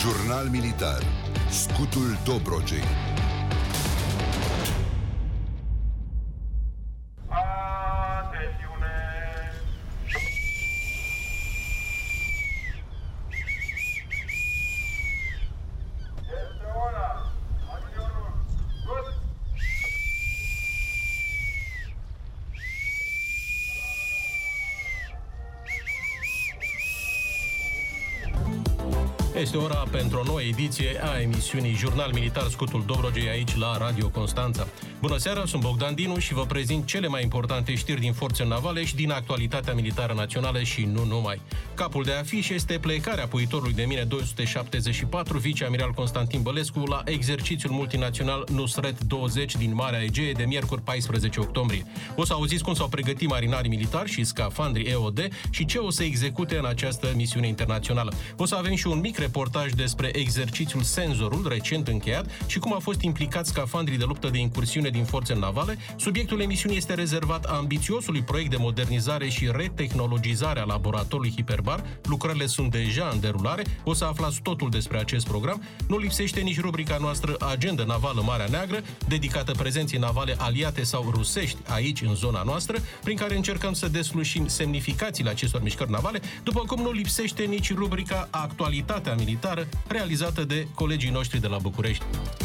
Jurnal militar. Scutul Dobrogei. Este ora pentru o nouă ediție a emisiunii Jurnal Militar Scutul Dobrogei aici la Radio Constanța. Bună seara, sunt Bogdan Dinu și vă prezint cele mai importante știri din forțele navale și din actualitatea militară națională și nu numai. Capul de afiș este plecarea puitorului de mine 274, viceamiral Constantin Bălescu, la exercițiul multinațional Nusret 20 din Marea Egee de miercuri 14 octombrie. O să auziți cum s-au pregătit marinarii militari și scafandrii EOD și ce o să execute în această misiune internațională. O să avem și un mic reportaj despre exercițiul Senzorul, recent încheiat, și cum a fost implicați scafandrii de luptă de incursiune din forțele navale. Subiectul emisiunii este rezervat ambițiosului proiect de modernizare și retehnologizare a laboratorului Hiperbar. Lucrările sunt deja în derulare. O să aflați totul despre acest program. Nu lipsește nici rubrica noastră Agenda Navală Marea Neagră, dedicată prezenței navale aliate sau rusești aici, în zona noastră, prin care încercăm să deslușim semnificațiile acestor mișcări navale, după cum nu lipsește nici rubrica Actualitatea militară, realizată de colegii noștri de la București.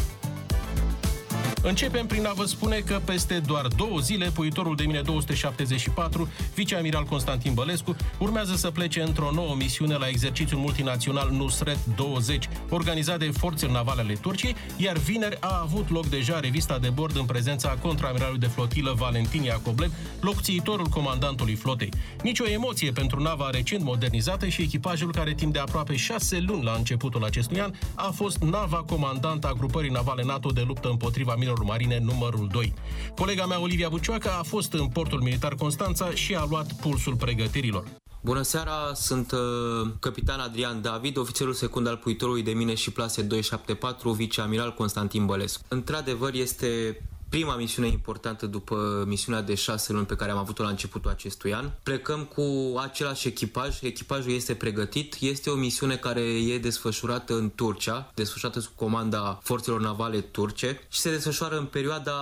Începem prin a vă spune că peste doar 2 zile, puitorul de mine 274, viceamiral Constantin Bălescu, urmează să plece într-o nouă misiune la exercițiul multinațional Nusret 20, organizat de forțele navale ale Turciei, iar vineri a avut loc deja revista de bord în prezența contraamiralului de flotilă Valentin Iacoblev, locțiitorul comandantului flotei. Nici o emoție pentru nava recent modernizată și echipajul care timp de aproape 6 luni la începutul acestui an a fost nava comandantă a grupării navale NATO de luptă împotriva minelor marine numărul 2. Colega mea, Olivia Bucioacă, a fost în portul militar Constanța și a luat pulsul pregătirilor. Bună seara, sunt capitan Adrian David, ofițerul secund al puitorului de mine și plase 274, viceamiral Constantin Bălescu. Într-adevăr, este prima misiune importantă după misiunea de 6 luni pe care am avut-o la începutul acestui an. Plecăm cu același echipaj, echipajul este pregătit, este o misiune care e desfășurată în Turcia, desfășurată sub comanda forțelor navale turce și se desfășoară în perioada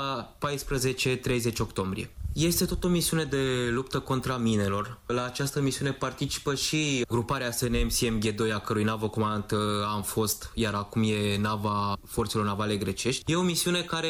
14-30 octombrie. Este tot o misiune de luptă contra minelor. La această misiune participă și gruparea SNM-CMG2, a cărui navă comandantă am fost, iar acum e nava forțelor navale grecești. E o misiune care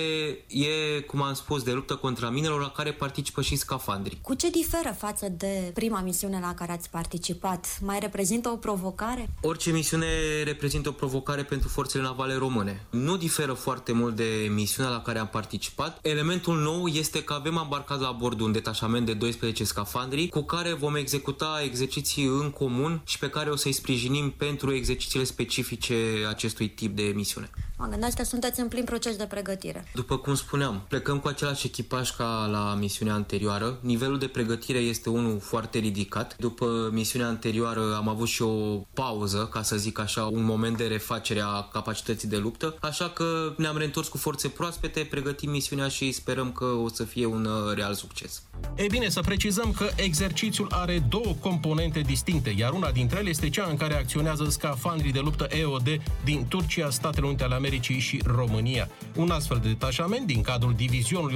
e, cum am spus, de luptă contra minelor, la care participă și scafandrii. Cu ce diferă față de prima misiune la care ați participat? Mai reprezintă o provocare? Orice misiune reprezintă o provocare pentru forțele navale române. Nu diferă foarte mult de misiunea la care am participat. Elementul nou este că avem embarcat la bord un detașament de 12 scafandri cu care vom executa exerciții în comun și pe care o să-i sprijinim pentru exercițiile specifice acestui tip de misiune. Mă gândesc că sunteți în plin proces de pregătire. După cum spuneam, plecăm cu același echipaj ca la misiunea anterioară. Nivelul de pregătire este unul foarte ridicat. După misiunea anterioară am avut și o pauză, ca să zic așa, un moment de refacere a capacității de luptă, așa că ne-am reîntors cu forțe proaspete, pregătim misiunea și sperăm că o să fie un real succes. Ei bine, să precizăm că exercițiul are 2 componente distincte, iar una dintre ele este cea în care acționează scafandrii de luptă EOD din Turcia, Statele Unite ale Americii și România. Un astfel de detașament din cadrul divizionului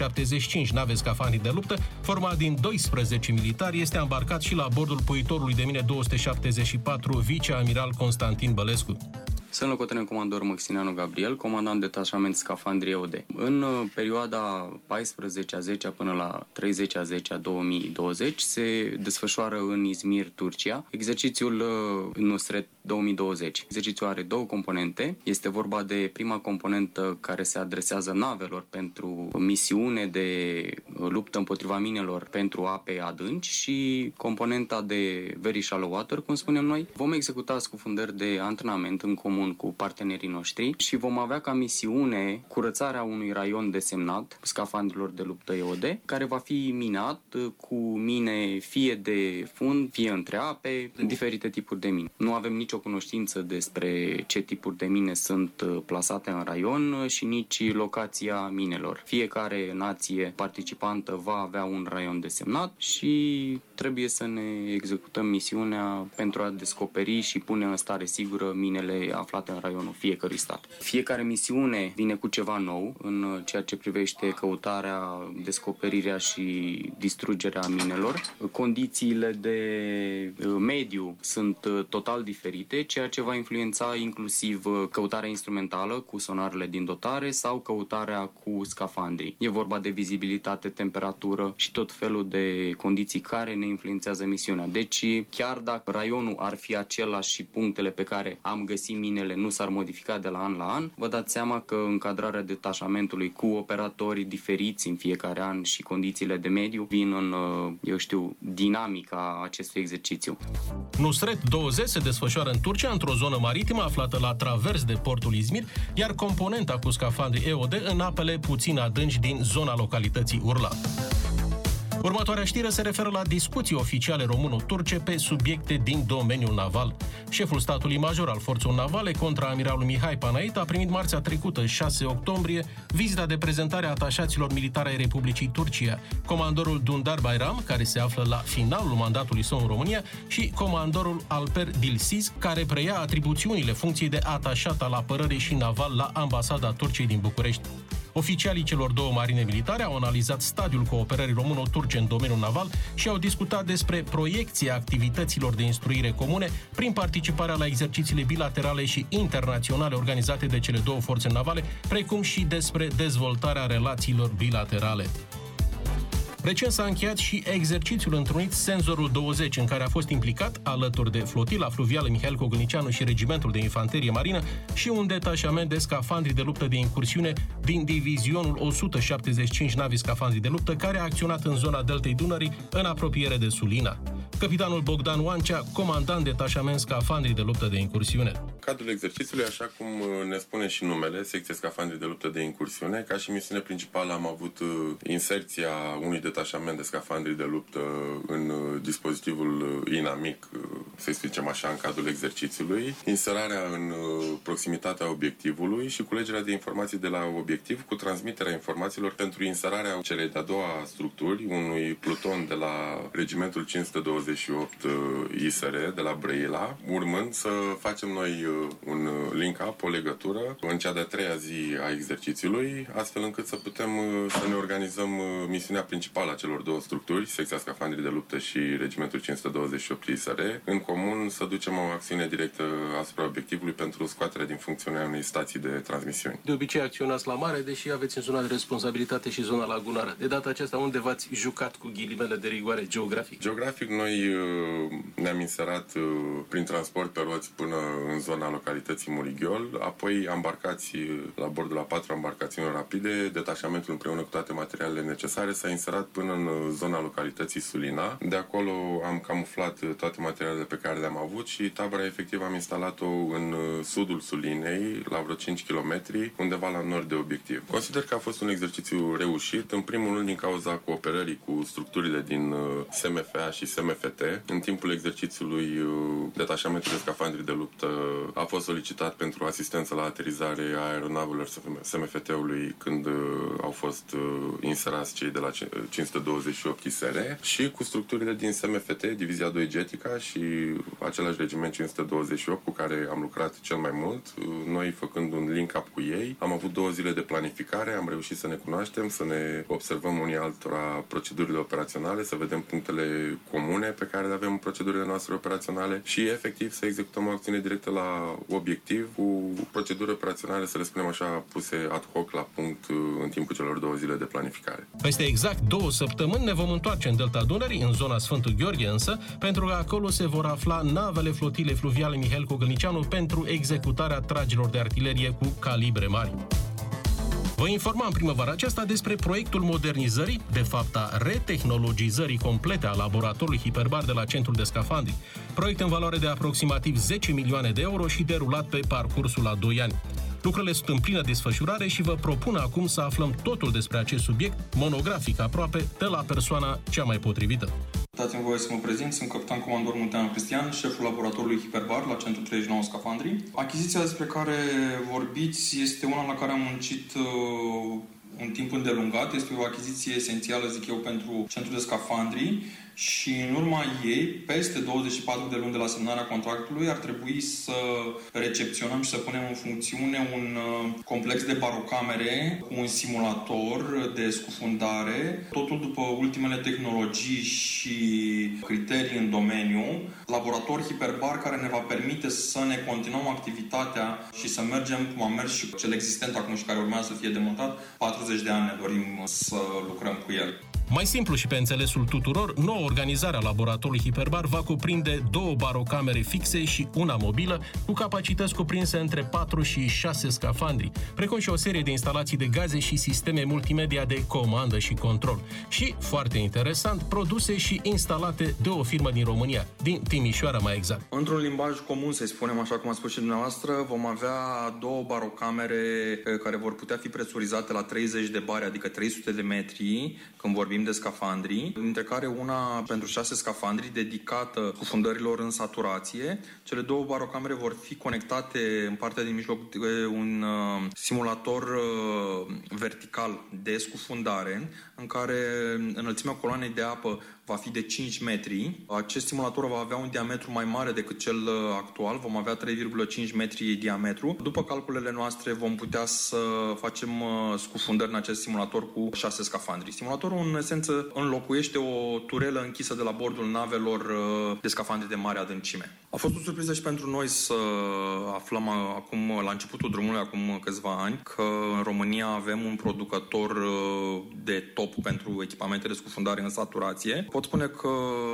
175 nave scafandrii de luptă, format din 12 militari, este îmbarcat și la bordul puitorului de mine 274, viceamiral Constantin Bălescu. Sunt locotenent comandor Măxineanu Gabriel, comandant detașament scafandrii EOD. În perioada 14-10 până la 30-10 2020 se desfășoară în Izmir, Turcia, exercițiul Nusret 2020. Exercițiul are 2 componente. Este vorba de prima componentă care se adresează navelor pentru misiune de luptă împotriva minelor pentru ape adânci și componenta de very shallow water, cum spunem noi. Vom executa scufundări de antrenament în comun cu partenerii noștri și vom avea ca misiune curățarea unui raion desemnat scafandrilor de luptă EOD, care va fi minat cu mine fie de fund, fie între ape, diferite tipuri de mine. Nu avem nicio cunoștință despre ce tipuri de mine sunt plasate în raion și nici locația minelor. Fiecare nație participantă importantă va avea un raion desemnat și trebuie să ne executăm misiunea pentru a descoperi și pune în stare sigură minele aflate în raionul fiecărui stat. Fiecare misiune vine cu ceva nou în ceea ce privește căutarea, descoperirea și distrugerea minelor. Condițiile de mediu sunt total diferite, ceea ce va influența inclusiv căutarea instrumentală cu sonarele din dotare sau căutarea cu scafandrii. E vorba de vizibilitate, temperatură și tot felul de condiții care ne influențează misiunea. Deci, chiar dacă raionul ar fi același și punctele pe care am găsit minele nu s-ar modifica de la an la an, vă dați seama că încadrarea detașamentului cu operatori diferiți în fiecare an și condițiile de mediu vin în, dinamica acestui exercițiu. Nusret 20 se desfășoară în Turcia, într-o zonă maritimă aflată la travers de portul Izmir, iar componenta cu scafandri EOD în apele puțin adânci din zona localității Urla. Următoarea știre se referă la discuții oficiale româno-turce pe subiecte din domeniul naval. Șeful statului major al forțelor navale, contraamiralul Mihai Panait, a primit marțea trecută, 6 octombrie, vizita de prezentare a atașaților militari ai Republicii Turcia, comandorul Dündar Bayram, care se află la finalul mandatului său în România, și comandorul Alper Dilsiz, care preia atribuțiunile funcției de atașat al apărării și naval la ambasada Turciei din București. Oficialii celor două marine militare au analizat stadiul cooperării româno-turce în domeniul naval și au discutat despre proiecția activităților de instruire comune prin participarea la exercițiile bilaterale și internaționale organizate de cele două forțe navale, precum și despre dezvoltarea relațiilor bilaterale. Recent s-a încheiat și exercițiul întrunit Senzorul 20, în care a fost implicat, alături de flotila fluvială Mihail Cogălnicianu și regimentul de infanterie marină, și un detașament de scafandri de luptă de incursiune din divizionul 175 navi scafandri de luptă, care a acționat în zona deltei Dunării, în apropiere de Sulina. Capitanul Bogdan Oancea, comandant detașament scafandri de luptă de incursiune. Cadrul exercițiului, așa cum ne spune și numele, secție scafandri de luptă de incursiune, ca și misiune principală am avut inserția unui detașament de scafandri de luptă în dispozitivul inamic, să zicem așa, în cadrul exercițiului, inserarea în proximitatea obiectivului și culegerea de informații de la obiectiv cu transmiterea informațiilor pentru inserarea celei de-a doua structuri, unui pluton de la regimentul 528 ISR de la Brăila, urmând să facem noi un link-up, o legătură, în cea de-a treia zi a exercițiului, astfel încât să putem să ne organizăm misiunea principală a celor două structuri, secția scafandrii de luptă și regimentul 528 ISR, în comun să ducem o acțiune directă asupra obiectivului pentru scoaterea din funcțiune a unei stații de transmisiuni. De obicei acționați la mare, deși aveți în zona de responsabilitate și zona lagunară. De data aceasta, unde v-ați jucat cu ghilimele de rigoare geografic? Geografic, noi ne-am inserat prin transport pe roți până în zona localității Murighiol, apoi ambarcați la bordul a 4 ambarcațiuni rapide, detașamentul împreună cu toate materialele necesare s-a inserat până în zona localității Sulina. De acolo am camuflat toate materialele pe care le-am avut și tabăra efectiv am instalat-o în sudul Sulinei, la vreo 5 km, undeva la nord de obiectiv. Consider că a fost un exercițiu reușit, în primul rând din cauza cooperării cu structurile din SMFA și SMFT. În timpul exercițiului, detașamentul de scafandri de luptă a fost solicitat pentru asistență la aterizare a aeronavelor SMFT-ului când au fost inserați cei de la 528 ISR și cu structurile din SMFT, Divizia 2 Getica și același regiment 528 cu care am lucrat cel mai mult, noi făcând un link-up cu ei. Am avut 2 zile de planificare, am reușit să ne cunoaștem, să ne observăm unii altora procedurile operaționale, să vedem punctele comune pe care le avem în procedurile noastre operaționale și efectiv să executăm o acțiune directă la obiectiv cu proceduri operaționale, să le spunem așa, puse ad hoc la punct în timpul celor 2 zile de planificare. Peste exact 2 săptămâni ne vom întoarce în Delta Dunării, în zona Sfântul Gheorghe însă, pentru că acolo se vor afla navele flotilei fluviale Mihail Cogălnicianu pentru executarea tragerilor de artilerie cu calibre mari. Vă informam în primăvara aceasta despre proiectul modernizării, de fapt a retehnologizării complete a laboratorului hiperbar de la Centrul de Scafandri, proiect în valoare de aproximativ 10 milioane de euro și derulat pe parcursul a 2 ani. Lucrurile sunt în plină desfășurare și vă propun acum să aflăm totul despre acest subiect, monografic aproape, de la persoana cea mai potrivită. Dați-mi voie să mă prezint, sunt capitan comandor Munteanu Cristian, șeful laboratorului Hiperbar la Centrul 39 Scafandri. Achiziția despre care vorbiți este una la care am muncit un timp îndelungat. Este o achiziție esențială, zic eu, pentru centrul de scafandri și în urma ei, peste 24 de luni de la semnarea contractului, ar trebui să recepționăm și să punem în funcțiune un complex de barocamere cu un simulator de scufundare, totul după ultimele tehnologii și criterii în domeniu, laborator hiperbar care ne va permite să ne continuăm activitatea și să mergem cum am mers și cel existent acum și care urmează să fie demontat. 40 de ani ne dorim să lucrăm cu el. Mai simplu și pe înțelesul tuturor, noua organizare a laboratorului hiperbar va cuprinde 2 barocamere fixe și una mobilă, cu capacități cuprinse între 4 și 6 scafandri, precum și o serie de instalații de gaze și sisteme multimedia de comandă și control. Și, foarte interesant, produse și instalate de o firmă din România, din Timișoara mai exact. Într-un limbaj comun, să-i spunem așa cum a spus și dumneavoastră, vom avea 2 barocamere care vor putea fi presurizate la 30 de bari, adică 300 de metri, când vorbim de scafandri, dintre care una pentru 6 scafandri dedicată scufundărilor în saturație. Cele 2 barocamere vor fi conectate în partea din mijloc de un simulator vertical de scufundare, în care înălțimea coloanei de apă va fi de 5 metri. Acest simulator va avea un diametru mai mare decât cel actual, vom avea 3,5 metri diametru. După calculele noastre vom putea să facem scufundări în acest simulator cu 6 scafandri. Simulatorul în esență înlocuiește o turelă închisă de la bordul navelor de scafandri de mare adâncime. A fost o surpriză și pentru noi să aflăm acum, la începutul drumului, acum câțiva ani, că în România avem un producător de top pentru echipamente de scufundare în saturație. Pot spune că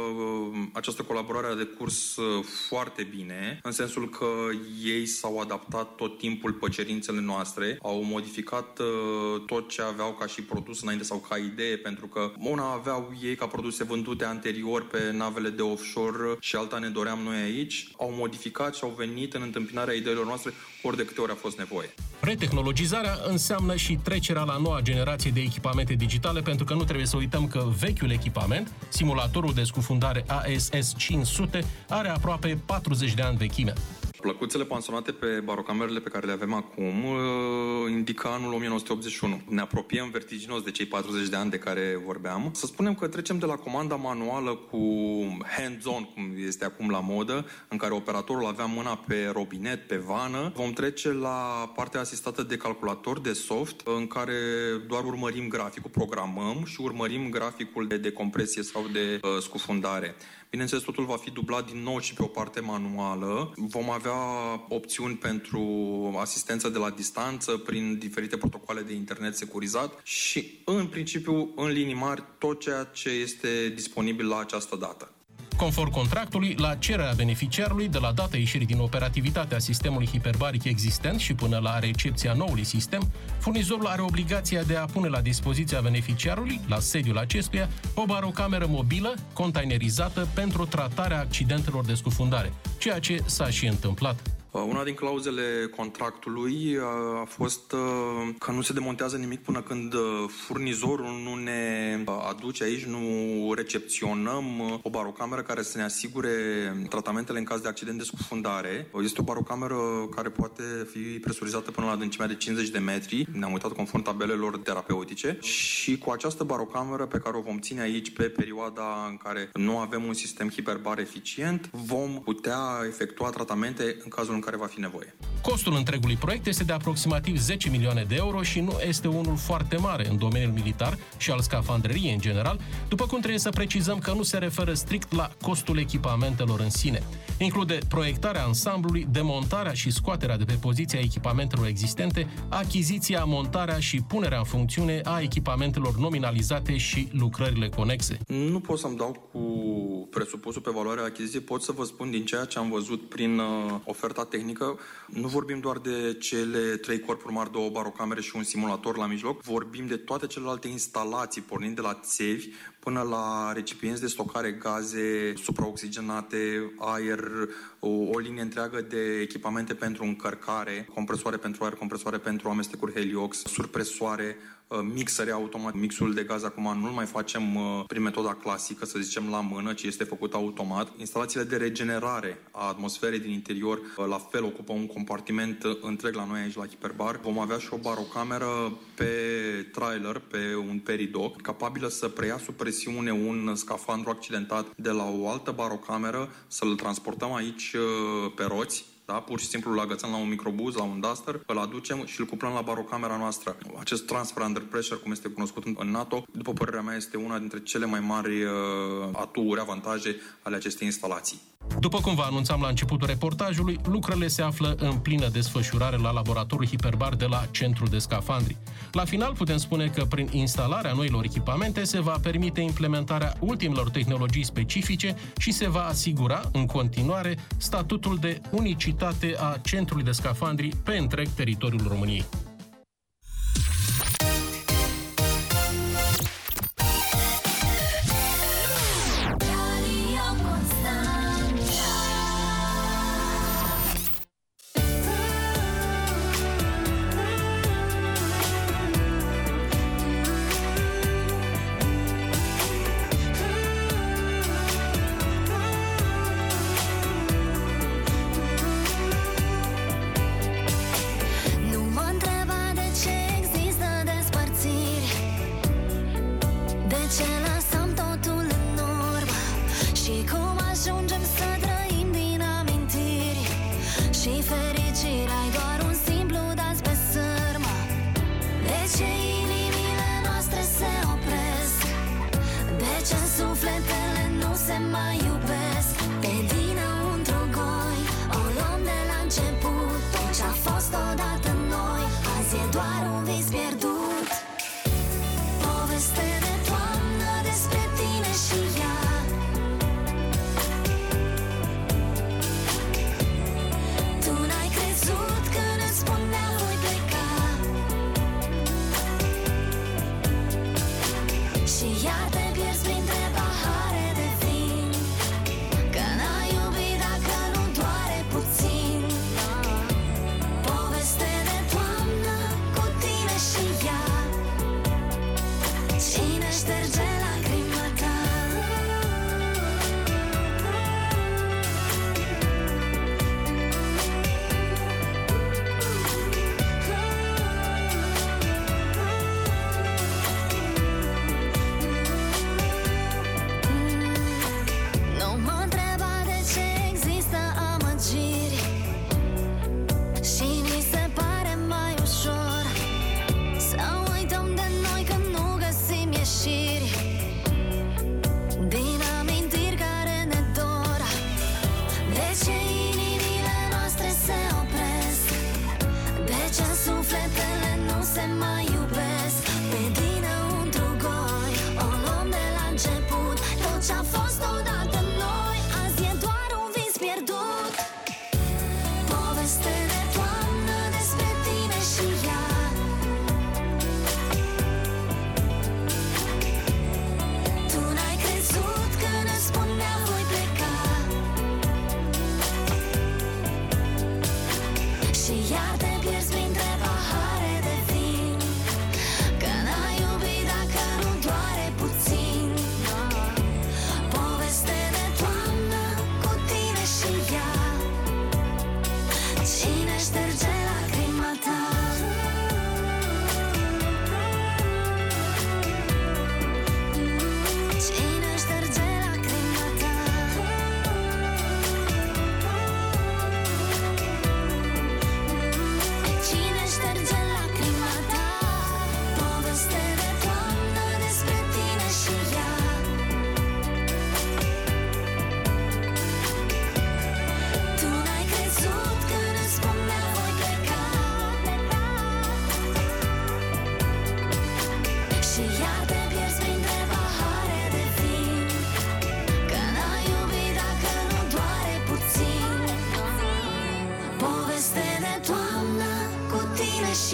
această colaborare a decurs foarte bine, în sensul că ei s-au adaptat tot timpul pe cerințele noastre, au modificat tot ce aveau ca și produs înainte sau ca idee, pentru că una aveau ei ca produse vândute anterior pe navele de offshore și alta ne doream noi aici. Au modificat și au venit în întâmpinarea ideilor noastre ori de câte ori a fost nevoie. Retehnologizarea înseamnă și trecerea la noua generație de echipamente digitale, pentru că nu trebuie să uităm că vechiul echipament, simulatorul de scufundare ASS 500, are aproape 40 de ani vechime. Plăcuțele pansonate pe barocamerele pe care le avem acum indică anul 1981. Ne apropiem vertiginos de cei 40 de ani de care vorbeam. Să spunem că trecem de la comanda manuală cu hands-on, cum este acum la modă, în care operatorul avea mâna pe robinet, pe vană. Vom trece la partea asistată de calculator, de soft, în care doar urmărim graficul, programăm și urmărim graficul de decompresie sau de scufundare. Bineînțeles, totul va fi dublat din nou și pe o parte manuală. Vom avea opțiuni pentru asistență de la distanță prin diferite protocoale de internet securizat și, în principiu, în linii mari, tot ceea ce este disponibil la această dată. Conform contractului, la cererea beneficiarului, de la data ieșirii din operativitatea sistemului hiperbaric existent și până la recepția noului sistem, furnizorul are obligația de a pune la dispoziția beneficiarului, la sediul acestuia, o barocameră mobilă, containerizată pentru tratarea accidentelor de scufundare, ceea ce s-a și întâmplat. Una din clauzele contractului a fost că nu se demontează nimic până când furnizorul nu ne aduce aici, nu recepționăm o barocameră care să ne asigure tratamentele în caz de accident de scufundare. Este o barocameră care poate fi presurizată până la adâncimea de 50 de metri. Ne-am uitat conform tabelelor terapeutice și cu această barocameră pe care o vom ține aici pe perioada în care nu avem un sistem hiperbar eficient, vom putea efectua tratamente în cazul în care va fi nevoie. Costul întregului proiect este de aproximativ 10 milioane de euro și nu este unul foarte mare în domeniul militar și al scafandreriei în general, după cum trebuie să precizăm că nu se referă strict la costul echipamentelor în sine. Include proiectarea ansamblului, demontarea și scoaterea de pe poziția echipamentelor existente, achiziția, montarea și punerea în funcțiune a echipamentelor nominalizate și lucrările conexe. Nu pot să-mi dau cu presupusul pe valoarea achiziției, pot să vă spun din ceea ce am văzut prin oferta tehnică. Nu vorbim doar de cele 3 corpuri mari, 2 barocamere și un simulator la mijloc, vorbim de toate celelalte instalații, pornind de la țevi până la recipienți de stocare gaze supraoxigenate, aer, o linie întreagă de echipamente pentru încărcare, compresoare pentru aer, compresoare pentru amestecuri heliox, surpresoare, mixere automat. Mixul de gaz acum nu-l mai facem prin metoda clasică, să zicem la mână, ci este făcut automat. Instalațiile de regenerare a atmosferei din interior, la fel, ocupă un compartiment întreg la noi aici la Hiperbar. Vom avea și o barocameră pe trailer, pe un peridoc, capabilă să preia sub presiune un scafandru accidentat de la o altă barocameră, să-l transportăm aici pe roți. Da? Pur și simplu îl agățăm la un microbuz, la un duster, îl aducem și îl cuplăm la barocamera noastră. Acest transfer under pressure, cum este cunoscut în NATO, după părerea mea, este una dintre cele mai mari aturi, avantaje ale acestei instalații. După cum vă anunțam la începutul reportajului, lucrările se află în plină desfășurare la laboratorul Hiperbar de la Centrul de Scafandri. La final putem spune că prin instalarea noilor echipamente se va permite implementarea ultimelor tehnologii specifice și se va asigura în continuare statutul de unicitate a Centrului de Scafandri pe întreg teritoriul României.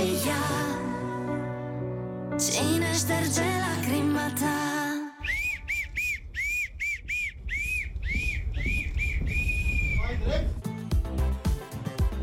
Cine șterge lacrima ta?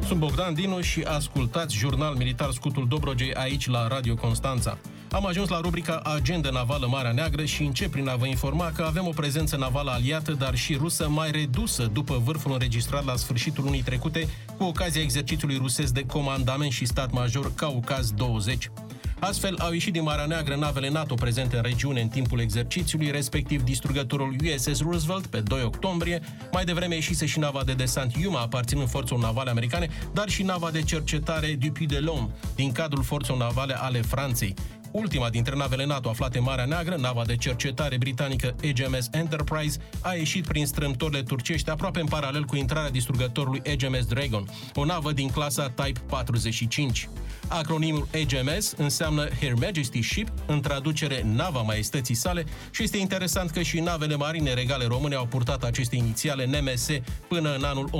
Sunt Bogdan Dinu și ascultați Jurnal Militar Scutul Dobrogei aici la Radio Constanța. Am ajuns la rubrica Agenda Navală Marea Neagră și încep prin a vă informa că avem o prezență navală aliată, dar și rusă, mai redusă după vârful înregistrat la sfârșitul lunii trecute cu ocazia exercițiului rusesc de comandament și stat major Caucaz 20. Astfel, au ieșit din Marea Neagră navele NATO prezente în regiune în timpul exercițiului, respectiv distrugătorul USS Roosevelt pe 2 octombrie. Mai devreme ieșise și nava de desant Yuma, aparținând forțelor navale americane, dar și nava de cercetare Dupuy de Lome, din cadrul forțelor navale ale Franței. Ultima dintre navele NATO aflate în Marea Neagră, nava de cercetare britanică HMS Enterprise, a ieșit prin strâmtorile turcești aproape în paralel cu intrarea distrugătorului HMS Dragon, o navă din clasa Type 45. Acronimul HMS înseamnă Her Majesty's Ship, în traducere Nava Maestății sale, și este interesant că și navele marine regale române au purtat aceste inițiale NMS până în anul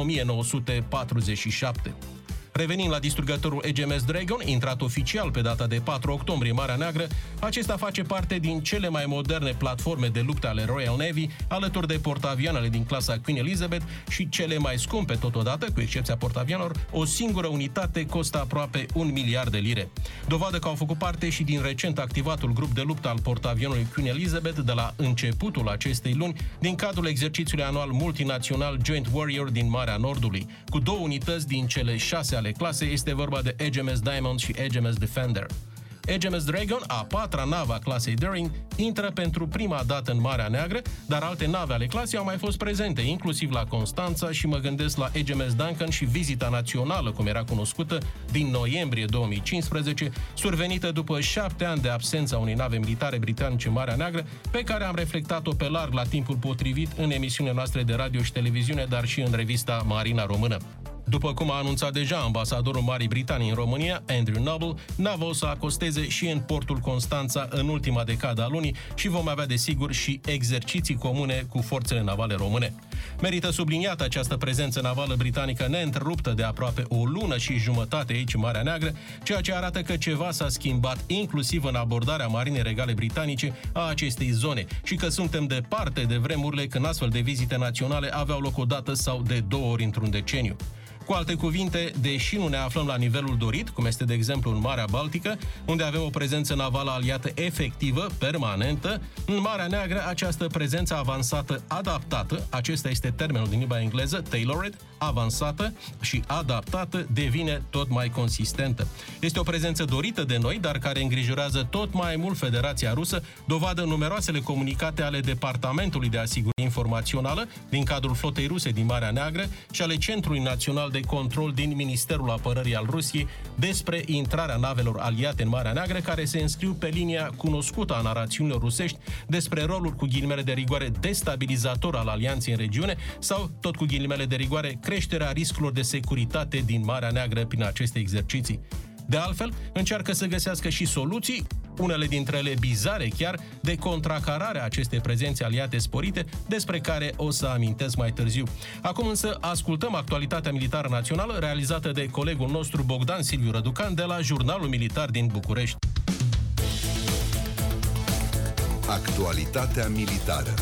1947. Revenind la distrugătorul HMS Dragon, intrat oficial pe data de 4 octombrie în Marea Neagră, acesta face parte din cele mai moderne platforme de luptă ale Royal Navy, alături de portaavioanele din clasa Queen Elizabeth și cele mai scumpe totodată, cu excepția portaavioanelor, o singură unitate costă aproape 1 miliard de lire. Dovadă că au făcut parte și din recent activatul grup de luptă al portaavionului Queen Elizabeth de la începutul acestei luni, din cadrul exercițiului anual multinațional Joint Warrior din Marea Nordului, cu 2 unități din cele 6 ale clasei, este vorba de HMS Diamond și HMS Defender. HMS Dragon, a 4-a navă a clasei Daring, intră pentru prima dată în Marea Neagră, dar alte nave ale clasei au mai fost prezente, inclusiv la Constanța, și mă gândesc la HMS Duncan și vizita națională, cum era cunoscută, din noiembrie 2015, survenită după 7 ani de absența unei nave militare britanice în Marea Neagră, pe care am reflectat-o pe larg la timpul potrivit în emisiunile noastre de radio și televiziune, dar și în revista Marina Română. După cum a anunțat deja ambasadorul Marii Britanii în România, Andrew Noble, nava o să acosteze și în portul Constanța în ultima decadă a lunii și vom avea desigur și exerciții comune cu forțele navale române. Merită subliniată această prezență navală britanică neîntreruptă de aproape o lună și jumătate aici în Marea Neagră, ceea ce arată că ceva s-a schimbat inclusiv în abordarea Marinei Regale Britanice a acestei zone și că suntem departe de vremurile când astfel de vizite naționale aveau loc o dată sau de 2 ori într-un deceniu. Cu alte cuvinte, deși nu ne aflăm la nivelul dorit, cum este de exemplu în Marea Baltică, unde avem o prezență navală aliată efectivă, permanentă, în Marea Neagră această prezență avansată adaptată, acesta este termenul din limba engleză, tailored, avansată și adaptată, devine tot mai consistentă. Este o prezență dorită de noi, dar care îngrijorează tot mai mult Federația Rusă, dovadă numeroasele comunicate ale Departamentului de Asigurare Informațională din cadrul flotei ruse din Marea Neagră și ale Centrului Național de Control din Ministerul Apărării al Rusiei despre intrarea navelor aliate în Marea Neagră, care se înscriu pe linia cunoscută a narațiunilor rusești despre rolul, cu ghilimele de rigoare, destabilizator al alianței în regiune sau, tot cu ghilimele de rigoare, creșterea riscurilor de securitate din Marea Neagră prin aceste exerciții. De altfel, încearcă să găsească și soluții, unele dintre ele bizare chiar, de contracarare a acestei prezențe aliate sporite, despre care o să amintesc mai târziu. Acum însă ascultăm actualitatea militară națională realizată de colegul nostru Bogdan Silviu Răducan de la Jurnalul Militar din București. Actualitatea militară.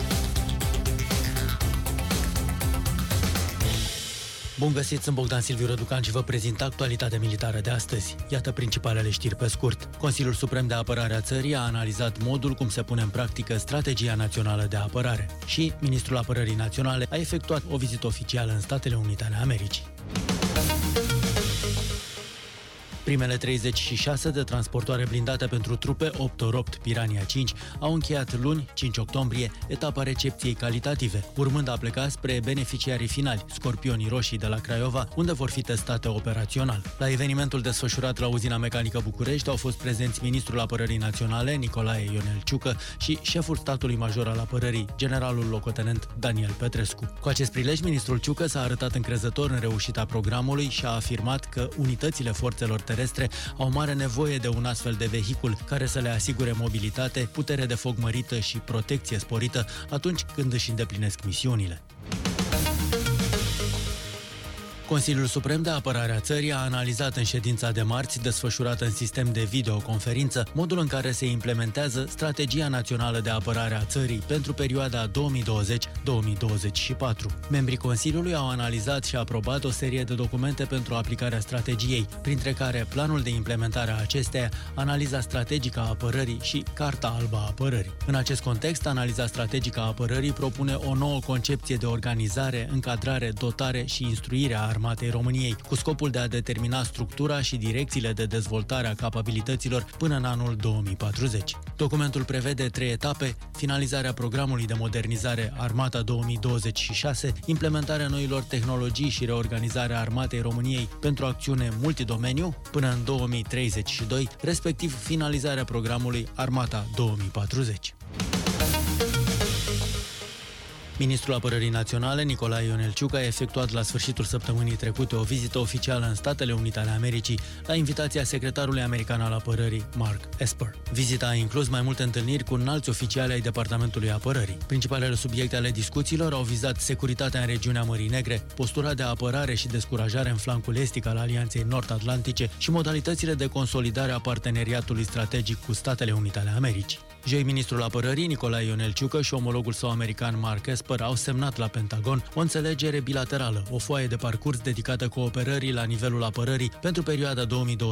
Bun găsit, sunt Bogdan Silviu Răducan și vă prezint actualitatea militară de astăzi. Iată principalele știri pe scurt. Consiliul Suprem de Apărare a țării a analizat modul cum se pune în practică strategia națională de apărare și Ministrul Apărării Naționale a efectuat o vizită oficială în Statele Unite ale Americii. Primele 36 de transportoare blindate pentru trupe 8 Piranha 5 au încheiat luni, 5 octombrie, etapa recepției calitative, urmând a pleca spre beneficiarii finali, Scorpionii Roșii de la Craiova, unde vor fi testate operațional. La evenimentul desfășurat la uzina mecanică București au fost prezenți Ministrul Apărării Naționale, Nicolae Ionel Ciucă, și șeful statului major al apărării, generalul locotenent Daniel Petrescu. Cu acest prilej, ministrul Ciucă s-a arătat încrezător în reușita programului și a afirmat că unitățile forțelor terestre au mare nevoie de un astfel de vehicul care să le asigure mobilitate, putere de foc mărită și protecție sporită atunci când își îndeplinesc misiunile. Consiliul Suprem de Apărare a țării a analizat în ședința de marți, desfășurată în sistem de videoconferință, modul în care se implementează Strategia Națională de Apărare a țării pentru perioada 2020-2024. Membrii Consiliului au analizat și aprobat o serie de documente pentru aplicarea strategiei, printre care planul de implementare a acesteia, analiza strategică a apărării și Carta Albă a Apărării. În acest context, analiza strategică a apărării propune o nouă concepție de organizare, încadrare, dotare și instruire a Armatei României, cu scopul de a determina structura și direcțiile de dezvoltare a capabilităților până în anul 2040. Documentul prevede 3 etape: finalizarea programului de modernizare Armata 2026, implementarea noilor tehnologii și reorganizarea Armatei României pentru acțiune multidomeniu până în 2032, respectiv finalizarea programului Armata 2040. Ministrul Apărării Naționale, Nicolae Ionel-Ciucă, a efectuat la sfârșitul săptămânii trecute o vizită oficială în Statele Unite ale Americii, la invitația secretarului american al apărării, Mark Esper. Vizita a inclus mai multe întâlniri cu înalți oficiali ai Departamentului Apărării. Principalele subiecte ale discuțiilor au vizat securitatea în regiunea Mării Negre, postura de apărare și descurajare în flancul estic al Alianței Nord-Atlantice și modalitățile de consolidare a parteneriatului strategic cu Statele Unite ale Americii. Joi, ministrul apărării, Nicolae Ionel-Ciucă, și omologul său american, Mark Esper, au semnat la Pentagon o înțelegere bilaterală, o foaie de parcurs dedicată cooperării la nivelul apărării pentru perioada 2020-2030.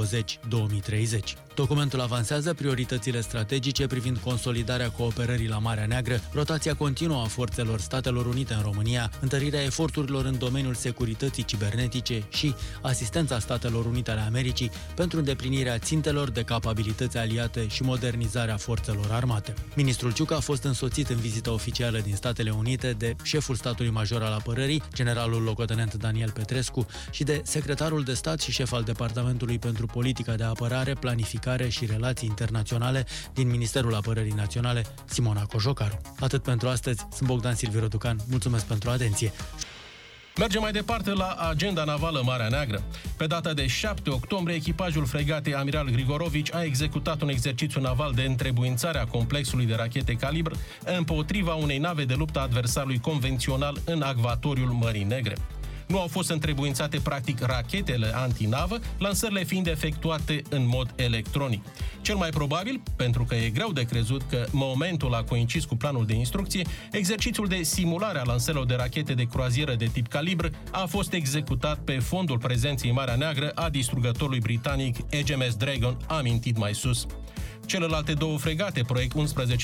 Documentul avansează prioritățile strategice privind consolidarea cooperării la Marea Neagră, rotația continuă a forțelor Statelor Unite în România, întărirea eforturilor în domeniul securității cibernetice și asistența Statelor Unite ale Americii pentru îndeplinirea țintelor de capabilități aliate și modernizarea forțelor armate. Ministrul Ciucă a fost însoțit în vizită oficială din Statele Unite de șeful statului major al apărării, generalul locotenent Daniel Petrescu, și de secretarul de stat și șef al Departamentului pentru Politica de Apărare, Planificare și Relații Internaționale din Ministerul Apărării Naționale, Simona Cojocaru. Atât pentru astăzi, sunt Bogdan Silviu Răducan, mulțumesc pentru atenție. Mergem mai departe la agenda navală Marea Neagră. Pe data de 7 octombrie, echipajul fregatei Amiral Grigorovici a executat un exercițiu naval de întrebuințare a complexului de rachete calibr împotriva unei nave de luptă a adversarului convențional în acvatoriul Mării Negre. Nu au fost întrebuințate practic rachetele antinavă, lansările fiind efectuate în mod electronic. Cel mai probabil, pentru că e greu de crezut că momentul a coincis cu planul de instrucție, exercițiul de simulare a lansărilor de rachete de croazieră de tip calibr a fost executat pe fondul prezenței în Marea Neagră a distrugătorului britanic HMS Dragon, amintit mai sus. Celelalte două fregate, proiect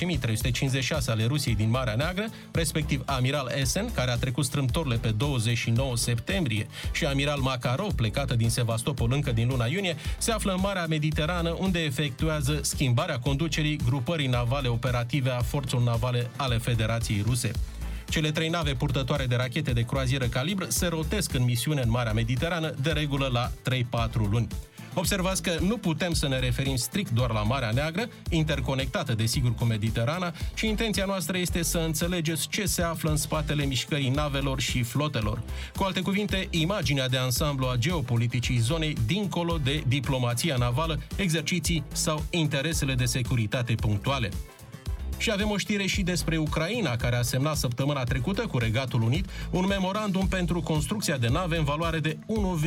11.356 ale Rusiei din Marea Neagră, respectiv Amiral Essen, care a trecut strâmtorile pe 29 septembrie, și Amiral Makarov, plecată din Sevastopol încă din luna iunie, se află în Marea Mediterană, unde efectuează schimbarea conducerii grupării navale operative a forțelor navale ale Federației Ruse. Cele 3 nave purtătoare de rachete de croazieră calibr se rotesc în misiune în Marea Mediterană, de regulă la 3-4 luni. Observați că nu putem să ne referim strict doar la Marea Neagră, interconectată desigur cu Mediterana, și intenția noastră este să înțelegeți ce se află în spatele mișcării navelor și flotelor. Cu alte cuvinte, imaginea de ansamblu a geopoliticii zonei dincolo de diplomația navală, exerciții sau interesele de securitate punctuale. Și avem o știre și despre Ucraina, care a semnat săptămâna trecută cu Regatul Unit un memorandum pentru construcția de nave în valoare de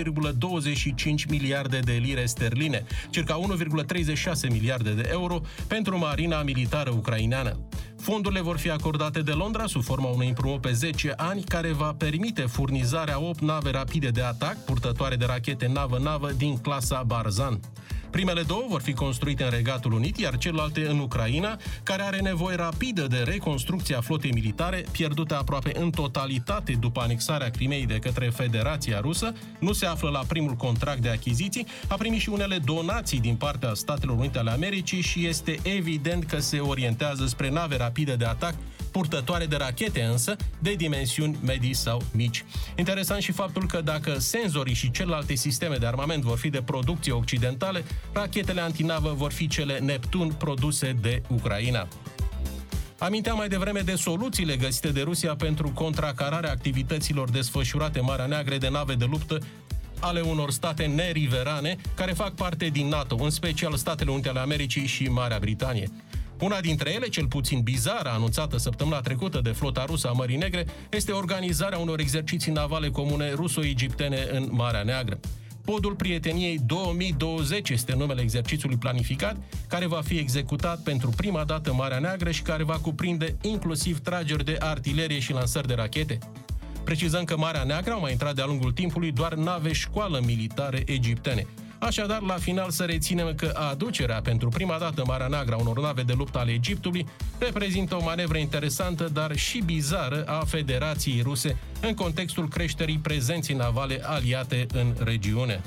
1,25 miliarde de lire sterline, circa 1,36 miliarde de euro, pentru marina militară ucraineană. Fondurile vor fi acordate de Londra sub forma unui împrumut pe 10 ani, care va permite furnizarea 8 nave rapide de atac, purtătoare de rachete navă-navă din clasa Barzan. Primele două vor fi construite în Regatul Unit, iar celelalte în Ucraina, care are nevoie rapidă de reconstrucție a flotei militare, pierdută aproape în totalitate după anexarea Crimeei de către Federația Rusă, nu se află la primul contract de achiziții, a primit și unele donații din partea Statelor Unite ale Americii și este evident că se orientează spre nave rapide de atac, purtătoare de rachete însă, de dimensiuni medii sau mici. Interesant și faptul că dacă senzorii și celelalte sisteme de armament vor fi de producție occidentale, rachetele antinavă vor fi cele Neptun produse de Ucraina. Aminteam mai devreme de soluțiile găsite de Rusia pentru contracararea activităților desfășurate în Marea Neagră de nave de luptă ale unor state neriverane care fac parte din NATO, în special Statele Unite ale Americii și Marea Britanie. Una dintre ele, cel puțin bizară, anunțată săptămâna trecută de flota rusă a Mării Negre, este organizarea unor exerciții navale comune ruso-egiptene în Marea Neagră. Podul Prieteniei 2020 este numele exercițiului planificat, care va fi executat pentru prima dată în Marea Neagră și care va cuprinde inclusiv trageri de artilerie și lansări de rachete. Precizăm că Marea Neagră au mai intrat de-a lungul timpului doar nave școală militare egiptene. Așadar, la final să reținem că aducerea pentru prima dată în Marea Neagră a unor nave de luptă ale Egiptului reprezintă o manevră interesantă, dar și bizară a Federației Ruse în contextul creșterii prezenței navale aliate în regiune.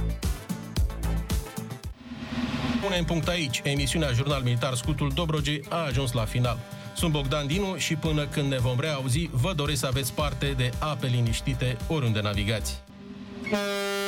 Punem punct aici. Emisiunea Jurnal Militar Scutul Dobrogei a ajuns la final. Sunt Bogdan Dinu și până când ne vom reauzi, vă doresc să aveți parte de ape liniștite oriunde navigați.